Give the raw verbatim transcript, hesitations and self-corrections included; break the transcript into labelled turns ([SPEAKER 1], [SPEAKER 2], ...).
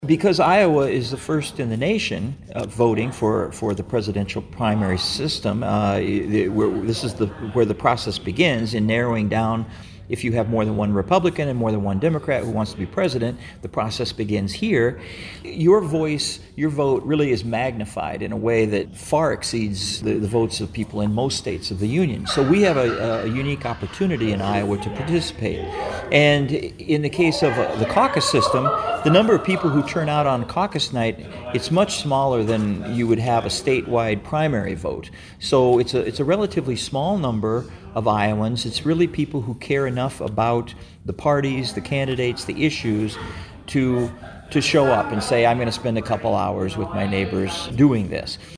[SPEAKER 1] Because Iowa is the first in the nation uh, voting for, for the presidential primary system, uh, it, where, this is the, where the process begins in narrowing down. If you have more than one Republican and more than one Democrat who wants to be president, the process begins here. Your voice, your vote really is magnified in a way that far exceeds the, the votes of people in most states of the union. So we have a, a unique opportunity in Iowa to participate. And in the case of uh, the caucus system, the number of people who turn out on caucus night, it's much smaller than you would have a statewide primary vote. So it's a, it's a relatively small number of Iowans. It's really people who care enough about the parties, the candidates, the issues to to show up and say, I'm going to spend a couple hours with my neighbors doing this.